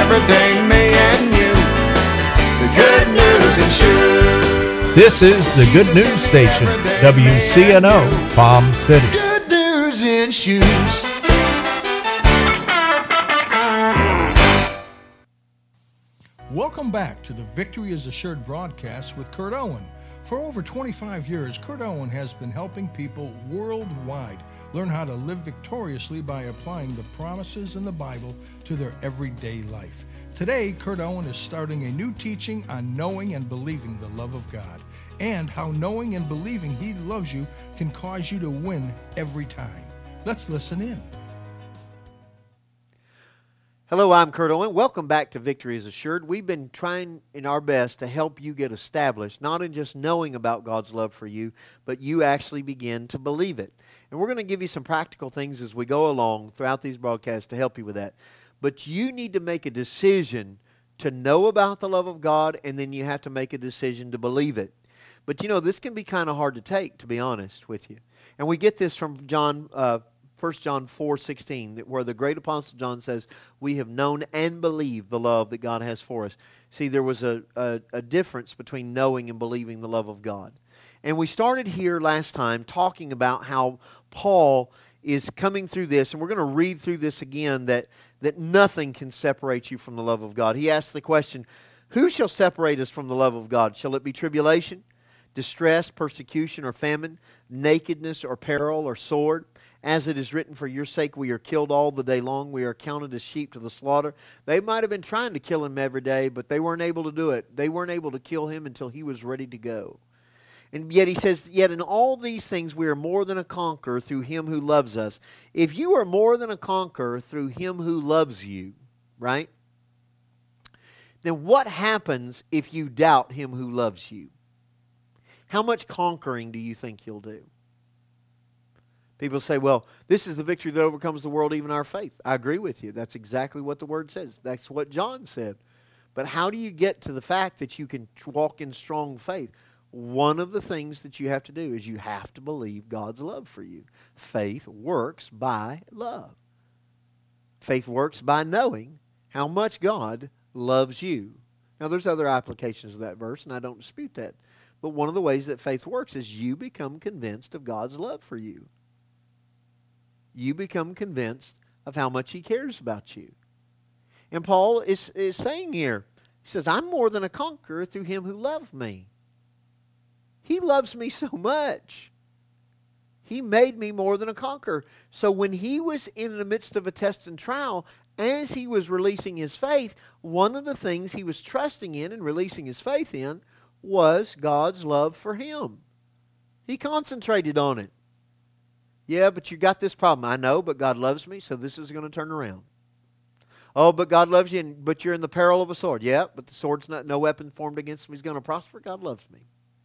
every day, me and you. The Good News and Shoes. This is the Good News Station, WCNO, Palm City. Good News and Shoes. Welcome back to the Victory is Assured broadcast with Kurt Owen. For over 25 years, Kurt Owen has been helping people worldwide learn how to live victoriously by applying the promises in the Bible to their everyday life. Today, Kurt Owen is starting a new teaching on knowing and believing the love of God, and how knowing and believing He loves you can cause you to win every time. Let's listen in. Hello, I'm Kurt Owen. Welcome back to Victory is Assured. We've been trying in our best to help you get established, not in just knowing about God's love for you, but you actually begin to believe it. And we're going to give you some practical things as we go along throughout these broadcasts to help you with that. But you need to make a decision to know about the love of God, and then you have to make a decision to believe it. But you know, this can be kind of hard to take, to be honest with you. And we get this from 1 John 4:16, where the great apostle John says, we have known and believed the love that God has for us. See, there was a difference between knowing and believing the love of God. And we started here last time talking about how Paul is coming through this, and we're going to read through this again, that nothing can separate you from the love of God. He asks the question, who shall separate us from the love of God? Shall it be tribulation, distress, persecution, or famine, nakedness, or peril, or sword? As it is written, for your sake we are killed all the day long. We are counted as sheep to the slaughter. They might have been trying to kill him every day, but they weren't able to do it. They weren't able to kill him until he was ready to go. And yet he says, yet in all these things we are more than a conqueror through Him who loves us. If you are more than a conqueror through Him who loves you, right? Then what happens if you doubt Him who loves you? How much conquering do you think you'll do? People say, well, this is the victory that overcomes the world, even our faith. I agree with you. That's exactly what the Word says. That's what John said. But how do you get to the fact that you can walk in strong faith? One of the things that you have to do is you have to believe God's love for you. Faith works by love. Faith works by knowing how much God loves you. Now, there's other applications of that verse, and I don't dispute that. But one of the ways that faith works is you become convinced of God's love for you. You become convinced of how much He cares about you. And Paul is saying here, he says, I'm more than a conqueror through Him who loved me. He loves me so much. He made me more than a conqueror. So when he was in the midst of a test and trial, as he was releasing his faith, one of the things he was trusting in and releasing his faith in was God's love for him. He concentrated on it. Yeah, but you got this problem. I know, but God loves me, so this is going to turn around. Oh, but God loves you, but you're in the peril of a sword. Yeah, but the sword's not, no weapon formed against me is going to prosper. God loves me.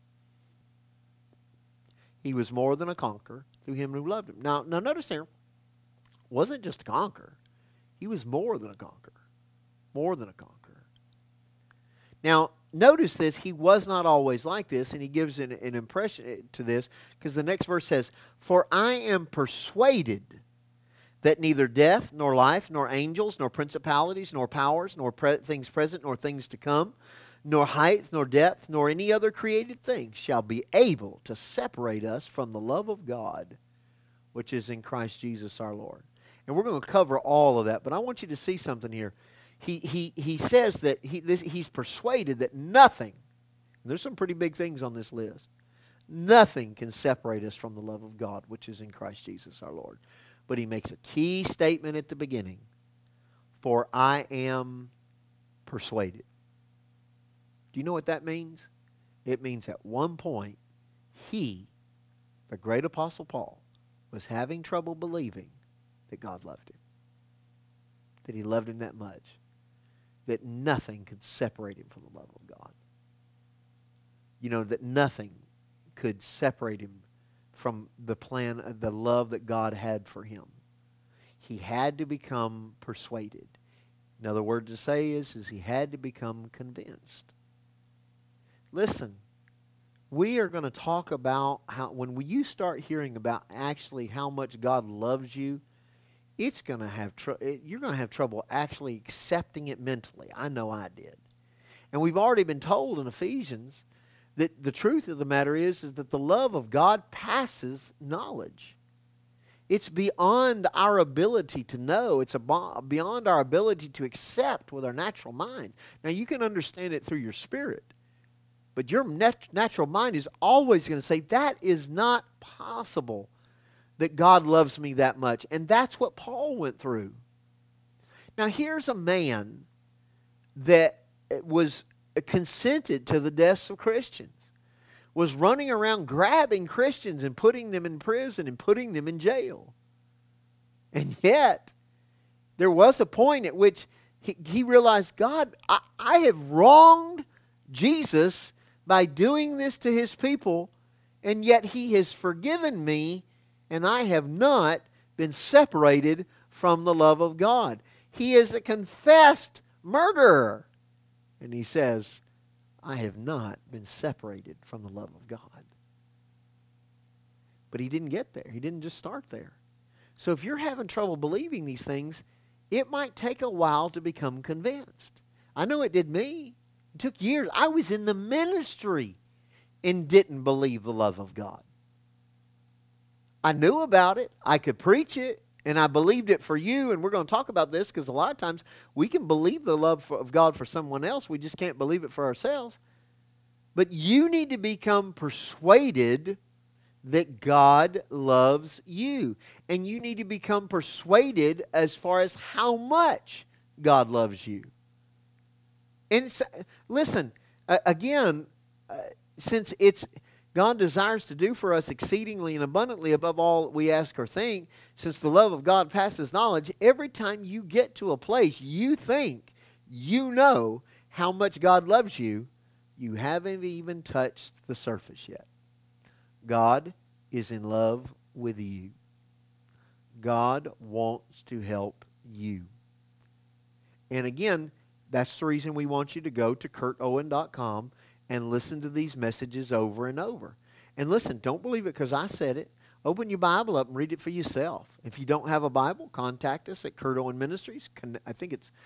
He was more than a conqueror through Him who loved him. Now notice here, wasn't just a conqueror. He was more than a conqueror. More than a conqueror. Now, notice this, he was not always like this, and he gives an impression to this, because the next verse says, for I am persuaded that neither death, nor life, nor angels, nor principalities, nor powers, nor things present, nor things to come, nor height, nor depth, nor any other created thing shall be able to separate us from the love of God, which is in Christ Jesus our Lord. And we're going to cover all of that, but I want you to see something here. He says that he's persuaded that nothing, and there's some pretty big things on this list, nothing can separate us from the love of God, which is in Christ Jesus our Lord. But he makes a key statement at the beginning, for I am persuaded. Do you know what that means? It means at one point, he, the great apostle Paul, was having trouble believing that God loved him. That He loved him that much. That nothing could separate him from the love of God. You know, that nothing could separate him from the plan of the love that God had for him. He had to become persuaded. Another word to say is he had to become convinced. Listen, we are going to talk about how, when you start hearing about actually how much God loves you, it's going to have you're going to have trouble actually accepting it mentally. I know I did. And we've already been told in Ephesians that the truth of the matter is that the love of God passes knowledge. It's beyond our ability to know. It's beyond our ability to accept with our natural mind. Now, you can understand it through your spirit, but your natural mind is always going to say, that is not possible that God loves me that much. And that's what Paul went through. Now, here's a man that was consented to the deaths of Christians, was running around grabbing Christians and putting them in prison and putting them in jail. And yet, there was a point at which he realized, God, I have wronged Jesus by doing this to his people, and yet he has forgiven me, and I have not been separated from the love of God. He is a confessed murderer. And he says, I have not been separated from the love of God. But he didn't get there. He didn't just start there. So if you're having trouble believing these things, it might take a while to become convinced. I know it did me. It took years. I was in the ministry and didn't believe the love of God. I knew about it. I could preach it. And I believed it for you. And we're going to talk about this because a lot of times we can believe the love of God for someone else. We just can't believe it for ourselves. But you need to become persuaded that God loves you. And you need to become persuaded as far as how much God loves you. And so, listen, again, since it's God desires to do for us exceedingly and abundantly above all we ask or think, since the love of God passes knowledge, every time you get to a place you think you know how much God loves you, you haven't even touched the surface yet. God is in love with you. God wants to help you. And again, that's the reason we want you to go to kurtowen.com and listen to these messages over and over. And listen, don't believe it because I said it. Open your Bible up and read it for yourself. If you don't have a Bible, contact us at Kurt Owen Ministries. I think it's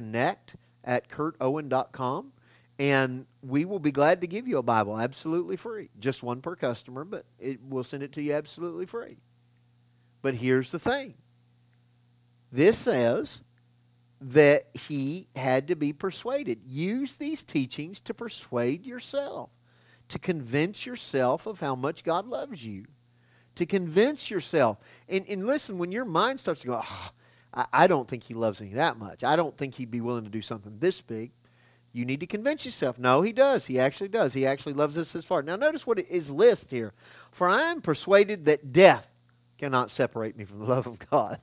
connect@kurtowen.com. And we will be glad to give you a Bible absolutely free. Just one per customer, but we'll send it to you absolutely free. But here's the thing. This says that he had to be persuaded. Use these teachings to persuade yourself, to convince yourself of how much God loves you, to convince yourself. And listen, when your mind starts to go, I don't think he loves me that much. I don't think he'd be willing to do something this big. You need to convince yourself. No, he does. He actually does. He actually loves us this far. Now notice what is list here. For I am persuaded that death cannot separate me from the love of God.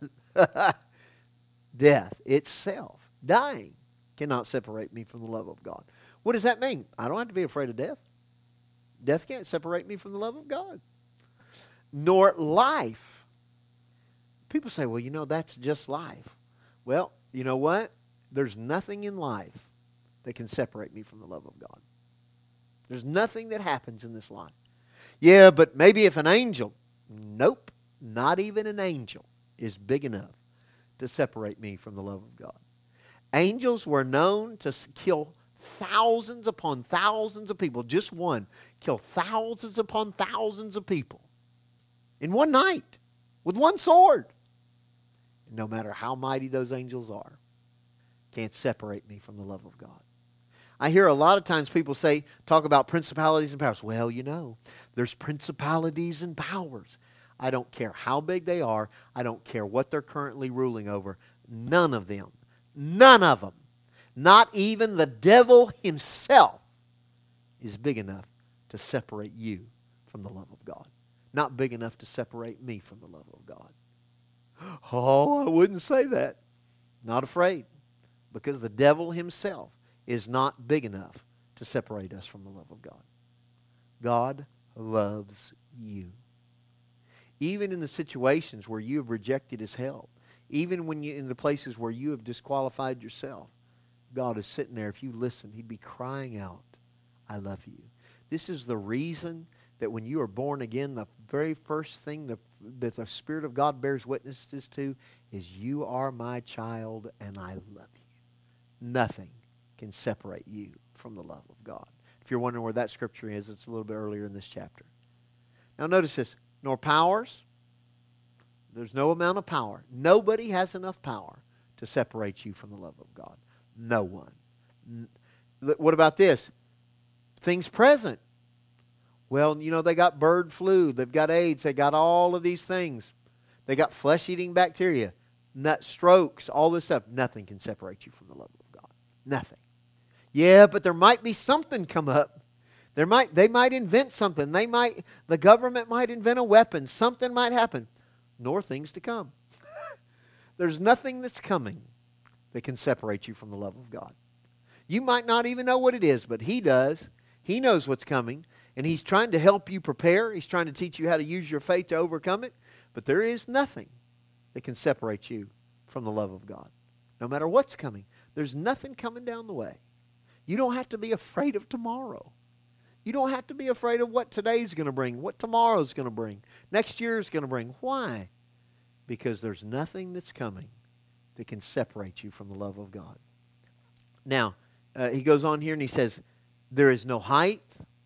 Death itself, dying, cannot separate me from the love of God. What does that mean? I don't have to be afraid of death. Death can't separate me from the love of God. Nor life. People say, well, you know, that's just life. Well, you know what? There's nothing in life that can separate me from the love of God. There's nothing that happens in this life. Yeah, but maybe if an angel, nope, not even an angel is big enough to separate me from the love of God. Angels were known to kill thousands upon thousands of people. Just one. Kill thousands upon thousands of people in one night with one sword. And no matter how mighty those angels are, can't separate me from the love of God. I hear a lot of times people talk about principalities and powers. Well, you know, there's principalities and powers. I don't care how big they are. I don't care what they're currently ruling over. None of them, not even the devil himself is big enough to separate you from the love of God. Not big enough to separate me from the love of God. Oh, I wouldn't say that. Not afraid. Because the devil himself is not big enough to separate us from the love of God. God loves you. Even in the situations where you have rejected His help, even when in the places where you have disqualified yourself, God is sitting there. If you listen, He'd be crying out, I love you. This is the reason that when you are born again, the very first thing, the that the Spirit of God bears witnesses to is you are my child and I love you. Nothing can separate you from the love of God. If you're wondering where that scripture is, it's a little bit earlier in this chapter. Now notice this, nor powers. There's no amount of power. Nobody has enough power to separate you from the love of God. No one. What about this? Things present. Well, they got bird flu, they've got AIDS, they got all of these things. They got flesh-eating bacteria, nut strokes, all this stuff. Nothing can separate you from the love of God. Nothing. Yeah, but there might be something come up. They might invent something. The government might invent a weapon. Something might happen. Nor things to come. There's nothing that's coming that can separate you from the love of God. You might not even know what it is, but He does. He knows what's coming, and He's trying to help you prepare. He's trying to teach you how to use your faith to overcome it. But there is nothing that can separate you from the love of God. No matter what's coming, there's nothing coming down the way. You don't have to be afraid of tomorrow. You don't have to be afraid of what today's going to bring, what tomorrow's going to bring, next year's going to bring. Why? Because there's nothing that's coming that can separate you from the love of God. Now, he goes on here and he says, there is no height,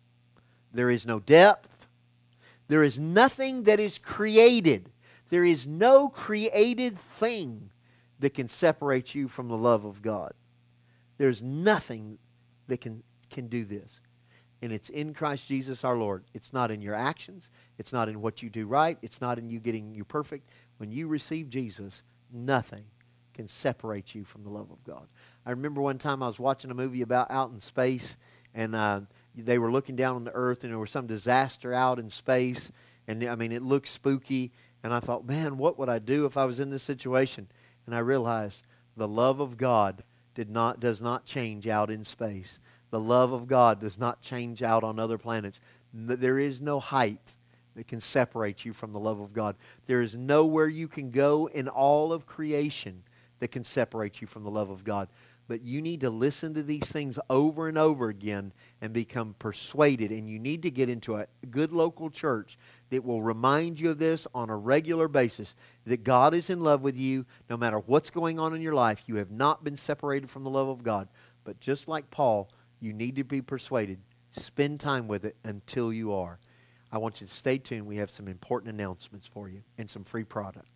there is no depth, there is nothing that is created. There is no created thing that can separate you from the love of God. There's nothing that can do this. And it's in Christ Jesus our Lord. It's not in your actions. It's not in what you do right. It's not in you getting you perfect. When you receive Jesus, nothing can separate you from the love of God. I remember one time I was watching a movie about out in space, and they were looking down on the earth, and there was some disaster out in space, and it looked spooky, and I thought, man, what would I do if I was in this situation? And I realized the love of God does not change out in space. The love of God does not change out on other planets. There is no height that can separate you from the love of God. There is nowhere you can go in all of creation that can separate you from the love of God. But you need to listen to these things over and over again and become persuaded. And you need to get into a good local church that will remind you of this on a regular basis, that God is in love with you no matter what's going on in your life. You have not been separated from the love of God. But just like Paul, you need to be persuaded. Spend time with it until you are. I want you to stay tuned. We have some important announcements for you and some free product.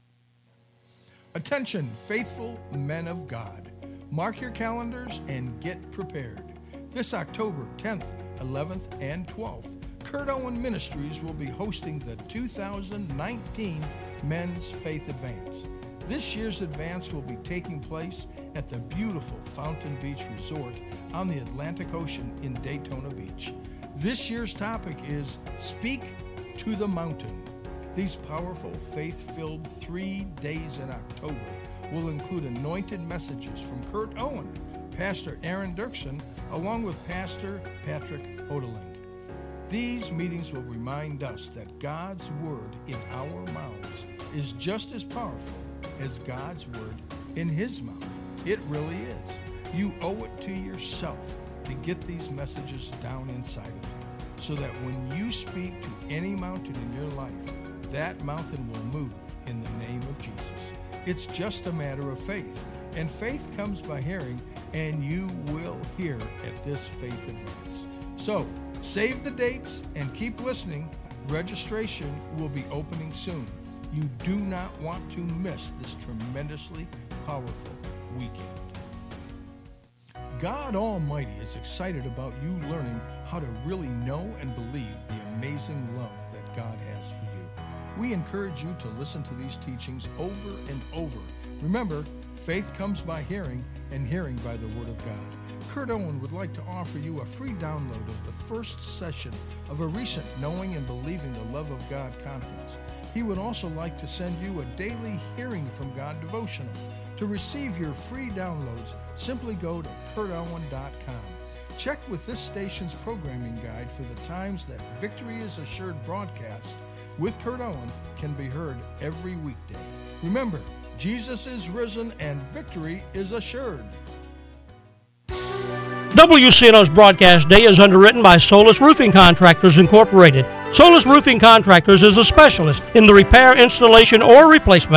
Attention, faithful men of God. Mark your calendars and get prepared. This October 10th, 11th, and 12th, Kurt Owen Ministries will be hosting the 2019 Men's Faith Advance. This year's advance will be taking place at the beautiful Fountain Beach Resort on the Atlantic Ocean in Daytona Beach. This year's topic is Speak to the Mountain. These powerful, faith-filled 3 days in October will include anointed messages from Kurt Owen, Pastor Aaron Dirksen, along with Pastor Patrick Odeling. These meetings will remind us that God's Word in our mouths is just as powerful as God's Word in His mouth. It really is. You owe it to yourself to get these messages down inside of you, so that when you speak to any mountain in your life, that mountain will move in the name of Jesus. It's just a matter of faith, and faith comes by hearing, and you will hear at this Faith Advance. So, save the dates and keep listening. Registration will be opening soon. You do not want to miss this tremendously powerful weekend. God Almighty is excited about you learning how to really know and believe the amazing love that God has for you. We encourage you to listen to these teachings over and over. Remember, faith comes by hearing, and hearing by the Word of God. Kurt Owen would like to offer you a free download of the first session of a recent Knowing and Believing the Love of God conference. He would also like to send you a daily Hearing from God devotional. To receive your free downloads, simply go to kurtowen.com. Check with this station's programming guide for the times that Victory is Assured broadcast with Kurt Owen can be heard every weekday. Remember, Jesus is risen and victory is assured. WCNO's broadcast day is underwritten by Solus Roofing Contractors Incorporated. Solus Roofing Contractors is a specialist in the repair, installation, or replacement